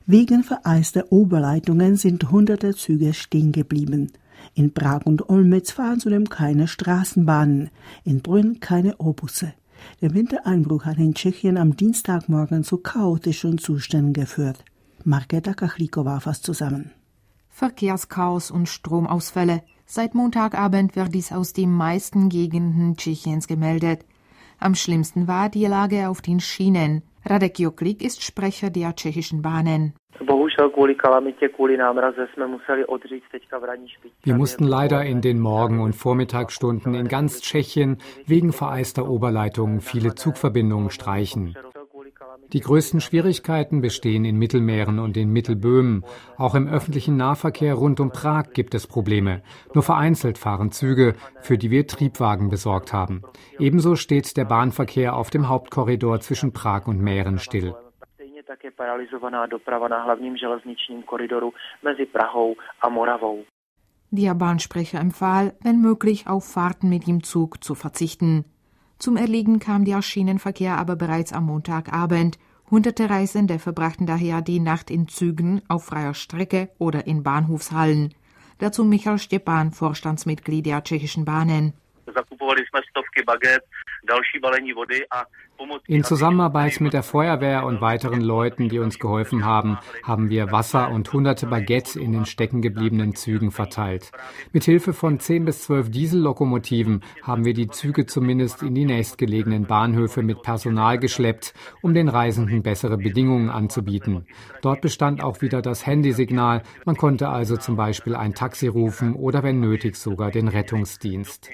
Wegen vereister Oberleitungen sind hunderte Züge stehen geblieben. In Prag und Olmütz fahren zudem keine Straßenbahnen, in Brünn keine Obusse. Der Wintereinbruch hat in Tschechien am Dienstagmorgen zu chaotischen Zuständen geführt. Markéta Kachlíková fasst zusammen. Verkehrschaos und Stromausfälle. Seit Montagabend wird dies aus den meisten Gegenden Tschechiens gemeldet. Am schlimmsten war die Lage auf den Schienen. Radek Joklik ist Sprecher der tschechischen Bahnen. Wir mussten leider in den Morgen- und Vormittagsstunden in ganz Tschechien wegen vereister Oberleitungen viele Zugverbindungen streichen. Die größten Schwierigkeiten bestehen in Mittelmähren und in Mittelböhmen. Auch im öffentlichen Nahverkehr rund um Prag gibt es Probleme. Nur vereinzelt fahren Züge, für die wir Triebwagen besorgt haben. Ebenso steht der Bahnverkehr auf dem Hauptkorridor zwischen Prag und Mähren still. Der Bahnsprecher empfahl, wenn möglich auf Fahrten mit dem Zug zu verzichten. Zum Erliegen kam der Schienenverkehr aber bereits am Montagabend. Hunderte Reisende verbrachten daher die Nacht in Zügen auf freier Strecke oder in Bahnhofshallen. Dazu Michal Stepan, Vorstandsmitglied der tschechischen Bahnen. In Zusammenarbeit mit der Feuerwehr und weiteren Leuten, die uns geholfen haben, haben wir Wasser und hunderte Baguettes in den steckengebliebenen Zügen verteilt. Mithilfe von 10 bis 12 Diesellokomotiven haben wir die Züge zumindest in die nächstgelegenen Bahnhöfe mit Personal geschleppt, um den Reisenden bessere Bedingungen anzubieten. Dort bestand auch wieder das Handysignal. Man konnte also zum Beispiel ein Taxi rufen oder wenn nötig sogar den Rettungsdienst.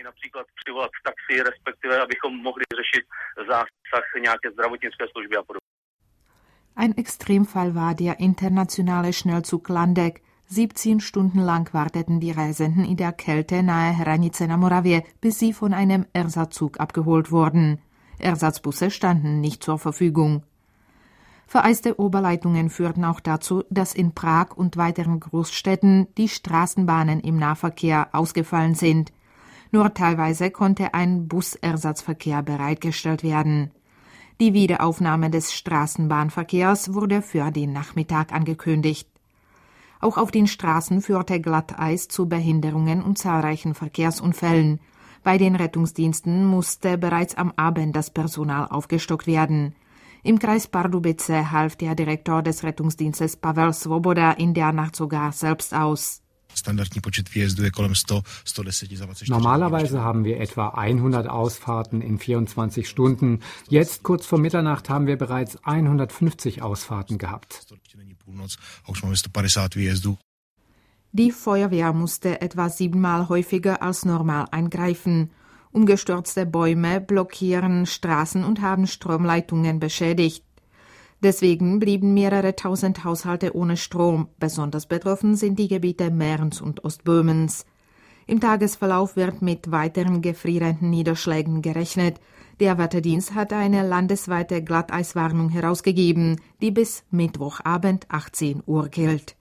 Ein Extremfall war der internationale Schnellzug Landek. 17 Stunden lang warteten die Reisenden in der Kälte nahe Hranice na Moravě, bis sie von einem Ersatzzug abgeholt wurden. Ersatzbusse standen nicht zur Verfügung. Vereiste Oberleitungen führten auch dazu, dass in Prag und weiteren Großstädten die Straßenbahnen im Nahverkehr ausgefallen sind. Nur teilweise konnte ein Busersatzverkehr bereitgestellt werden. Die Wiederaufnahme des Straßenbahnverkehrs wurde für den Nachmittag angekündigt. Auch auf den Straßen führte Glatteis zu Behinderungen und zahlreichen Verkehrsunfällen. Bei den Rettungsdiensten musste bereits am Abend das Personal aufgestockt werden. Im Kreis Pardubice half der Direktor des Rettungsdienstes Pavel Svoboda in der Nacht sogar selbst aus. Normalerweise haben wir etwa 100 Ausfahrten in 24 Stunden. Jetzt, kurz vor Mitternacht, haben wir bereits 150 Ausfahrten gehabt. Die Feuerwehr musste etwa 7-mal häufiger als normal eingreifen. Umgestürzte Bäume blockieren Straßen und haben Stromleitungen beschädigt. Deswegen blieben mehrere tausend Haushalte ohne Strom. Besonders betroffen sind die Gebiete Mährens und Ostböhmens. Im Tagesverlauf wird mit weiteren gefrierenden Niederschlägen gerechnet. Der Wetterdienst hat eine landesweite Glatteiswarnung herausgegeben, die bis Mittwochabend 18 Uhr gilt.